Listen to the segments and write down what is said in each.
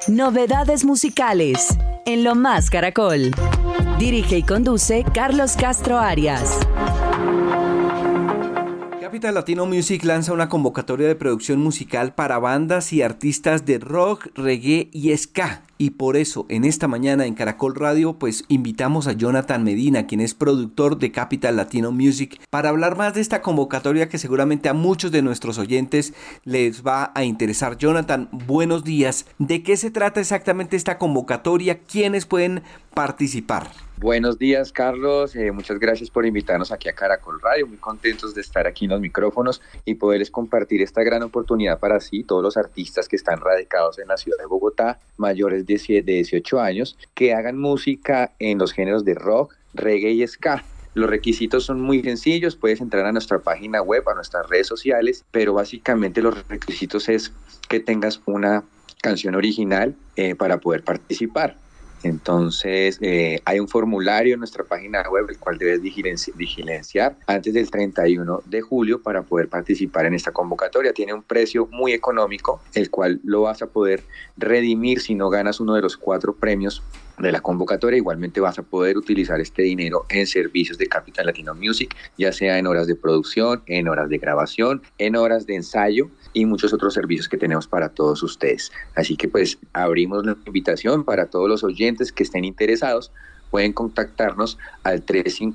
Novedades musicales en Lo Más Caracol. Dirige y conduce Carlos Castro Arias. Capital Latino Music lanza una convocatoria de producción musical para bandas y artistas de rock, reggae y ska. Y por eso, en esta mañana en Caracol Radio, pues invitamos a Jonathan Medina, quien es productor de Capital Latino Music, para hablar más de esta convocatoria que seguramente a muchos de nuestros oyentes les va a interesar. Jonathan, buenos días. ¿De qué se trata exactamente esta convocatoria? ¿Quiénes pueden participar? Buenos días, Carlos. Muchas gracias por invitarnos aquí a Caracol Radio. Muy contentos de estar aquí en los micrófonos y poderles compartir esta gran oportunidad para todos los artistas que están radicados en la ciudad de Bogotá, mayores de 18 años, que hagan música en los géneros de rock, reggae y ska. Los requisitos son muy sencillos, puedes entrar a nuestra página web, a nuestras redes sociales, pero básicamente los requisitos es que tengas una canción original para poder participar. Entonces, hay un formulario en nuestra página web, el cual debes diligenciar antes del 31 de julio para poder participar en esta convocatoria. Tiene un precio muy económico, el cual lo vas a poder redimir si no ganas uno de los 4 premios de la convocatoria. Igualmente vas a poder utilizar este dinero en servicios de Capital Latino Music, ya sea en horas de producción, en horas de grabación, en horas de ensayo y muchos otros servicios que tenemos para todos ustedes. Así que pues abrimos la invitación para todos los oyentes que estén interesados. Pueden contactarnos al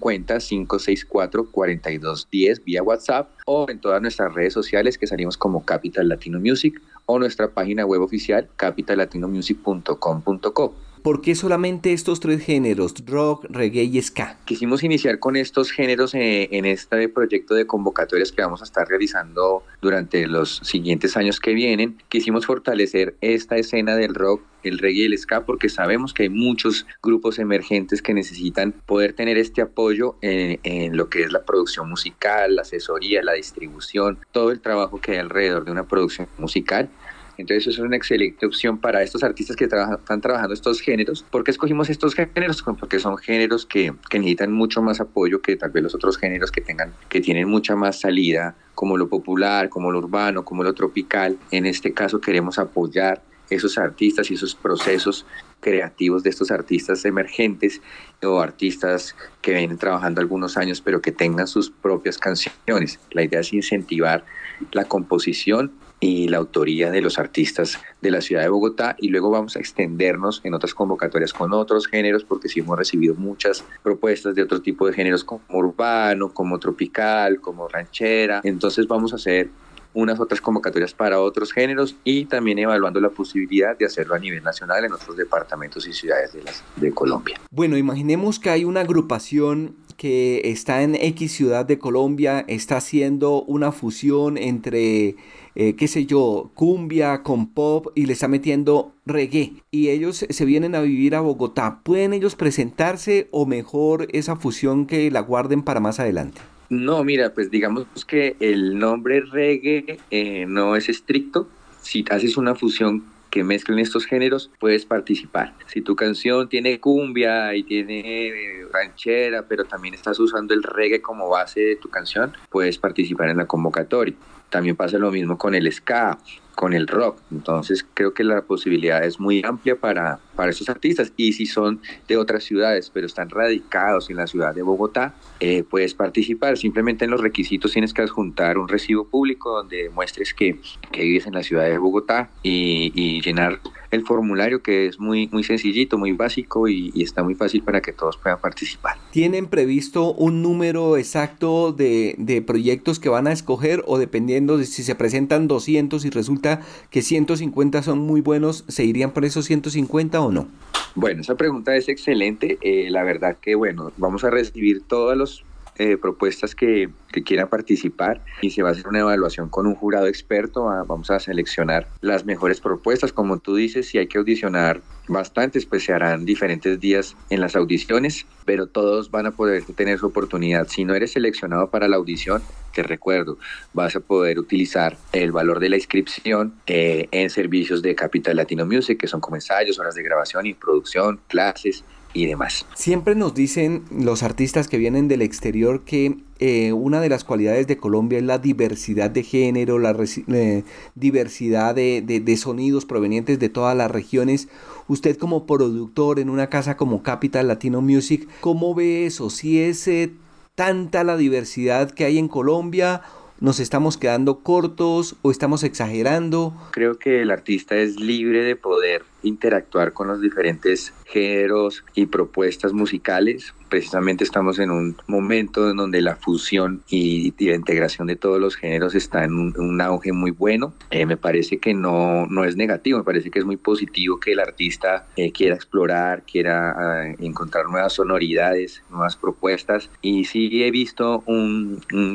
350-564-4210 vía WhatsApp o en todas nuestras redes sociales que salimos como Capital Latino Music o nuestra página web oficial capitallatinomusic.com.co. ¿Por qué solamente estos 3 géneros, rock, reggae y ska? Quisimos iniciar con estos géneros en este proyecto de convocatorias que vamos a estar realizando durante los siguientes años que vienen. Quisimos fortalecer esta escena del rock, el reggae y el ska, porque sabemos que hay muchos grupos emergentes que necesitan poder tener este apoyo en lo que es la producción musical, la asesoría, la distribución, todo el trabajo que hay alrededor de una producción musical. Entonces eso es una excelente opción para estos artistas que están trabajando estos géneros. ¿Por qué escogimos estos géneros? Porque son géneros que necesitan mucho más apoyo que tal vez los otros géneros que tienen mucha más salida, como lo popular, como lo urbano, como lo tropical. En este caso queremos apoyar esos artistas y esos procesos creativos de estos artistas emergentes o artistas que vienen trabajando algunos años pero que tengan sus propias canciones. La idea es incentivar la composición y la autoría de los artistas de la ciudad de Bogotá, y luego vamos a extendernos en otras convocatorias con otros géneros, porque sí hemos recibido muchas propuestas de otro tipo de géneros como urbano, como tropical, como ranchera. Entonces vamos a hacer unas otras convocatorias para otros géneros y también evaluando la posibilidad de hacerlo a nivel nacional en otros departamentos y ciudades de Colombia. Bueno, imaginemos que hay una agrupación que está en X ciudad de Colombia, está haciendo una fusión entre, cumbia con pop y le está metiendo reggae y ellos se vienen a vivir a Bogotá. ¿Pueden ellos presentarse o mejor esa fusión que la guarden para más adelante? No, mira, pues digamos que el nombre reggae no es estricto. Si haces una fusión que mezclen estos géneros, puedes participar. Si tu canción tiene cumbia y tiene ranchera, pero también estás usando el reggae como base de tu canción, puedes participar en la convocatoria. También pasa lo mismo con el ska, con el rock. Entonces creo que la posibilidad es muy amplia para estos artistas. Y si son de otras ciudades, pero están radicados en la ciudad de Bogotá, puedes participar. Simplemente en los requisitos tienes que adjuntar un recibo público donde demuestres que vives en la ciudad de Bogotá y llenar el formulario, que es muy, muy sencillito, muy básico y está muy fácil para que todos puedan participar. ¿Tienen previsto un número exacto de proyectos que van a escoger, o dependiendo de si se presentan 200 y resulta que 150 son muy buenos, se irían por esos 150 o no? Bueno, esa pregunta es excelente. La verdad que vamos a recibir todas las propuestas que quieran participar y se va a hacer una evaluación con un jurado experto. Vamos a seleccionar las mejores propuestas. Como tú dices, si hay que audicionar bastantes, pues se harán diferentes días en las audiciones, pero todos van a poder tener su oportunidad. Si no eres seleccionado para la audición, te recuerdo, vas a poder utilizar el valor de la inscripción en servicios de Capital Latino Music, que son como ensayos, horas de grabación y producción, clases, y demás. Siempre nos dicen los artistas que vienen del exterior que una de las cualidades de Colombia es la diversidad de género, la diversidad de sonidos provenientes de todas las regiones. Usted como productor en una casa como Capital Latino Music, ¿cómo ve eso? ¿Si es tanta la diversidad que hay en Colombia? ¿Nos estamos quedando cortos o estamos exagerando? Creo que el artista es libre de poder interactuar con los diferentes géneros y propuestas musicales. Precisamente estamos en un momento en donde la fusión y la integración de todos los géneros está en un auge muy bueno. Me parece que no es negativo, me parece que es muy positivo que el artista quiera explorar, quiera encontrar nuevas sonoridades, nuevas propuestas. Y sí he visto una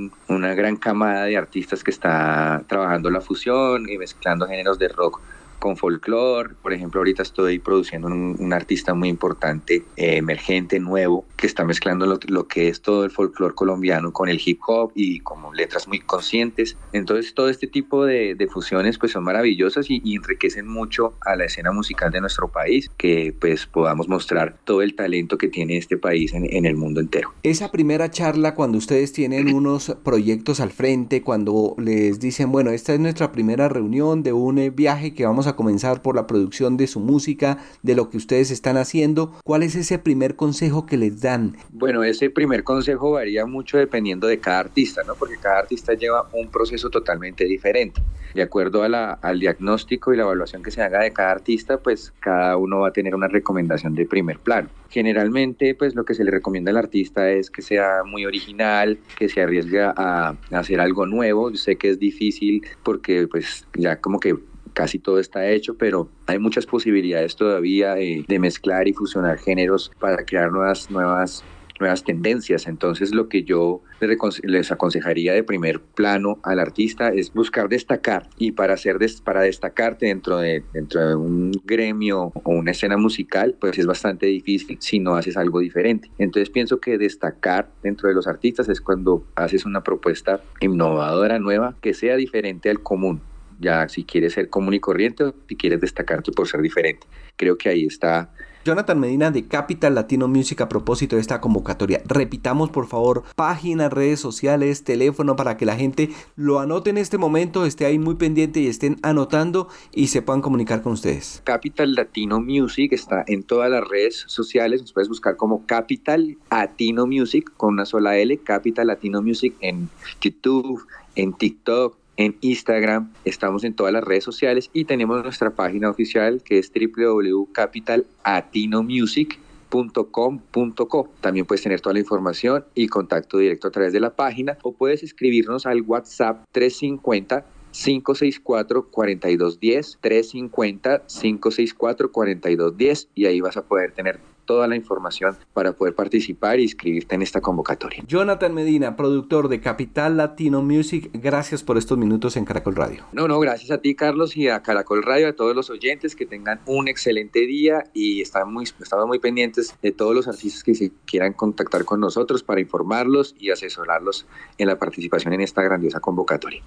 gran camada de artistas que está trabajando la fusión y mezclando géneros de rock con folclore. Por ejemplo, ahorita estoy produciendo un artista muy importante, emergente, nuevo, que está mezclando lo que es todo el folclore colombiano con el hip hop y como letras muy conscientes. Entonces, todo este tipo de fusiones pues son maravillosas y enriquecen mucho a la escena musical de nuestro país, que pues podamos mostrar todo el talento que tiene este país en el mundo entero. Esa primera charla, cuando ustedes tienen unos proyectos al frente, cuando les dicen, bueno, esta es nuestra primera reunión de un viaje que vamos a comenzar por la producción de su música, de lo que ustedes están haciendo, ¿cuál es ese primer consejo que les dan? Bueno, ese primer consejo varía mucho dependiendo de cada artista, ¿no? Porque cada artista lleva un proceso totalmente diferente. De acuerdo al diagnóstico y la evaluación que se haga de cada artista, pues cada uno va a tener una recomendación de primer plano. Generalmente, pues lo que se le recomienda al artista es que sea muy original, que se arriesgue a hacer algo nuevo. Yo sé que es difícil porque pues ya como que casi todo está hecho, pero hay muchas posibilidades todavía de mezclar y fusionar géneros para crear nuevas tendencias. Entonces lo que yo les aconsejaría de primer plano al artista es buscar destacar, y para destacarte dentro de un gremio o una escena musical pues es bastante difícil si no haces algo diferente. Entonces pienso que destacar dentro de los artistas es cuando haces una propuesta innovadora, nueva, que sea diferente al común. Ya si quieres ser común y corriente o si quieres destacarte por ser diferente. Creo que ahí está. Jonathan Medina de Capital Latino Music, a propósito de esta convocatoria, repitamos por favor páginas, redes sociales, teléfono, para que la gente lo anote en este momento, esté ahí muy pendiente y estén anotando y se puedan comunicar con ustedes. Capital Latino Music está en todas las redes sociales, nos puedes buscar como Capital Latino Music con una sola L, Capital Latino Music en YouTube, en TikTok, en Instagram. Estamos en todas las redes sociales y tenemos nuestra página oficial que es www.capitallatinomusic.com.co. También puedes tener toda la información y contacto directo a través de la página, o puedes escribirnos al WhatsApp 350-564-4210, 350-564-4210, y ahí vas a poder tener toda la información para poder participar y inscribirte en esta convocatoria. Jonathan Medina, productor de Capital Latino Music, gracias por estos minutos en Caracol Radio. No, gracias a ti, Carlos, y a Caracol Radio, a todos los oyentes, que tengan un excelente día, y estamos muy pendientes de todos los artistas que se quieran contactar con nosotros para informarlos y asesorarlos en la participación en esta grandiosa convocatoria.